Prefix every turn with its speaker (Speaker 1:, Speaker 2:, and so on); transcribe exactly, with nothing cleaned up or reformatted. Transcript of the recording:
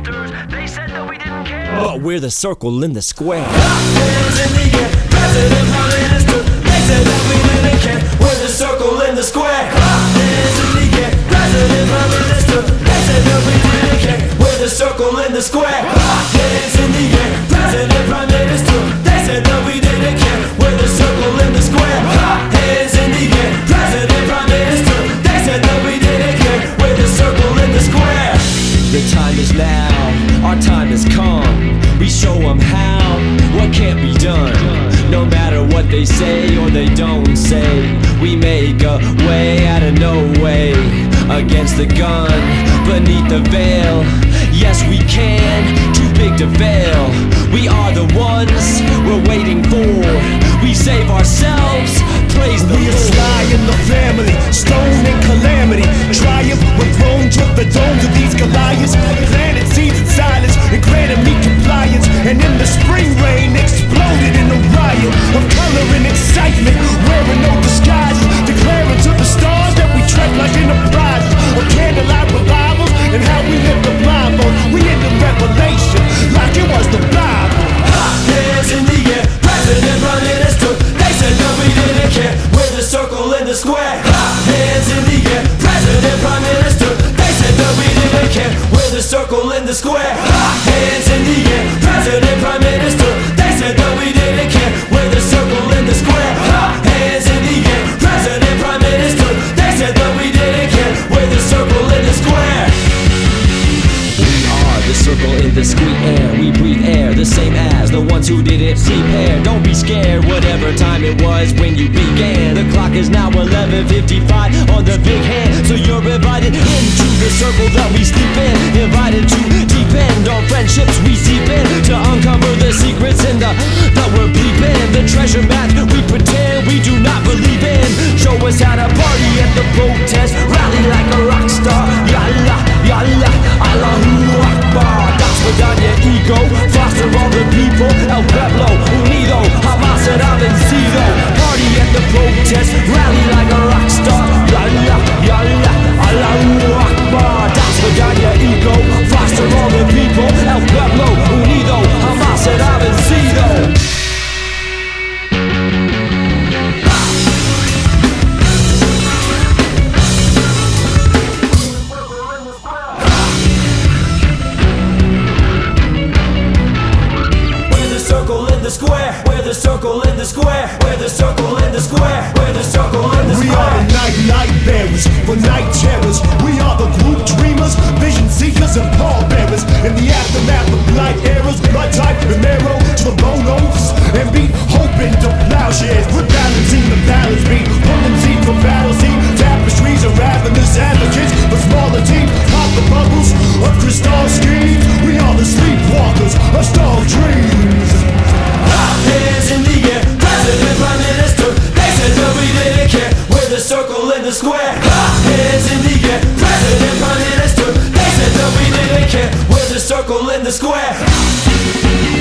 Speaker 1: protesters. They said that we didn't care.
Speaker 2: But we're the circle in the square.
Speaker 3: Hands in the air, President, Prime Minister. They said that we didn't care. We're the circle in the square. Hands in the air, President, Prime Minister. They said that we didn't care. We're the circle in the square. Hands in the air, President, Prime Minister. They said that we didn't care. We're the circle in the square. Hands in the air, President, Prime Minister. They said that we didn't care. We're the circle in the square.
Speaker 2: The time is now, our time has come. We show them how, what can't be done. No matter what they say or they don't say, we make a way out of no way. Against the gun, beneath the veil. Yes, we can, too big to fail. We are the ones we're waiting for. We save ourselves, praise the
Speaker 4: We are
Speaker 2: Lord.
Speaker 4: Sly in the family, stone and calamity. Triumph when thrown to the domes of these Goliaths. Planted seeds in silence and granted me compliance. And in the spring rain exploded in a riot of color and excitement, wearing no disguises, declaring to the stars that we trek like enterprises of candlelight revivals and how we live the blindfold. We in the revelation like it was the Bible.
Speaker 3: Hands in the air, President, Prime Minister. They said that we didn't care. We're the circle in the square. Hands in the air, President, Prime Minister. They said that we didn't care. We're the circle in the square. Hands in the air, President, Prime Minister. They said that we didn't care. We're the circle in the square. Hands in the air, President, Prime Minister. They said that we didn't care. We're the circle in the square.
Speaker 2: We are the circle in the squeak air. We breathe air, the same as the ones who didn't prepare. Don't be scared, whatever time it was when you began. The clock is now eleven fifty-five on the big hand. So you're invited into the circle that we sleep in. Invited to depend on friendships we deepen. To uncover the secrets in the that we're bleeping. The treasure map we pretend we do not believe in. Show us how to party at the protest. Rally like a rock star. Yalla, yalla, Allahu Akbar. That's without your ego. Foster all the people. El Pueblo, Unido, Hamas and Avencido. Party at the protest. Rally like a rock star. Yalla, yalla, Allahu Akbar. That's without your ego. Foster all the people. El Pueblo, Unido, Hamas and Avencido.
Speaker 3: Square, we're the circle in the square, we're the circle in the square, we're the circle in the square.
Speaker 4: We are the night light bearers, for night terrors. We are the group dreamers, vision seekers and pallbearers. In the aftermath of blight eras, blood type and marrow to the bone oaths and beat hope into plowshares. We're balancing the balance beat, pulling teeth from fallacy. Tapestries are ravenous advocates for smaller teeth. Pop the bubbles of crystal schemes. We are the sleepwalkers of stalled dreams.
Speaker 3: Hands in the air, President, Prime Minister. They said that we didn't care. We're the circle in the square. Hands in the air, President, Prime Minister. They said that we didn't care. We're the circle in the square.